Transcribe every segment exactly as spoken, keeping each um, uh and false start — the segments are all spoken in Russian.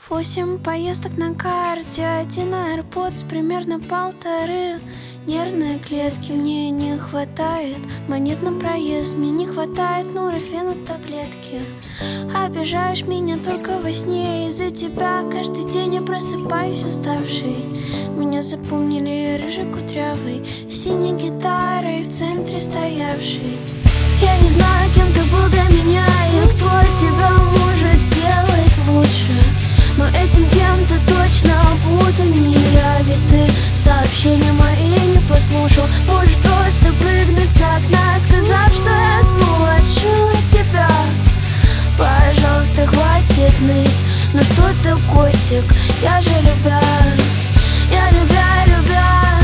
Восемь поездок на карте, один AirPods, примерно полторы. Нервные клетки мне не хватает, монет на проезд мне не хватает, нурофена таблетки. Обижаешь меня только во сне, из-за тебя каждый день я просыпаюсь уставший. Меня запомнили рыжий кудрявый, с синей гитарой в центре стоявший. Я не знаю, кем ты был для меня и кто тебя может сделать лучше, но этим кем-то точно буду не я. Ведь ты сообщения мои не послушал. Можешь просто прыгнуть с окна, сказав, что я снова отшила тебя. Пожалуйста, хватит ныть, ну что ты, котик, я же любя, я любя, любя,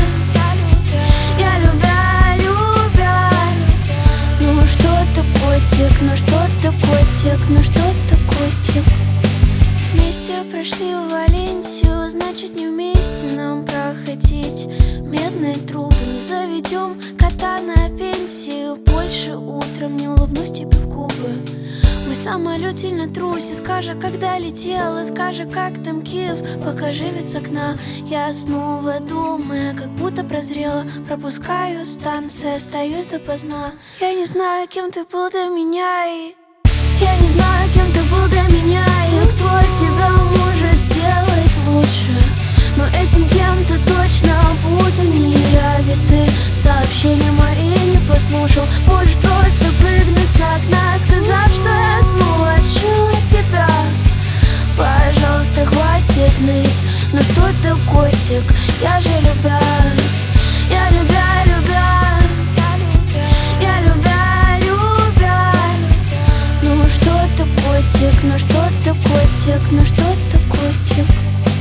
я любя, любя. Ну что ты, котик, ну что ты, котик, ну что ты, котик. Вместе прошли в Валенсию, значит не вместе нам проходить медные трубы. Не заведем кота на пенсию, больше утром не улыбнусь тебе в губы. Мой самолет сильно трусит, скажи, когда летела, скажи, как там Киев, покажи вид с окна. Я снова думаю, как будто прозрела, пропускаю станции, остаюсь допоздна. Я не знаю, кем ты был для меня и я не знаю, кем ты был для меня и кто тебя может сделать лучше, но этим кем-то точно буду не я. Ведь ты сообщения мои не послушал. Можешь просто прыгнуть с окна, сказав, что я снова отшила тебя. Пожалуйста, хватит ныть, ну что ты, котик, я же любя, я любя, любя, я любя, любя. Ну что ты, котик, ну что ты, котик, ну что ты, котик.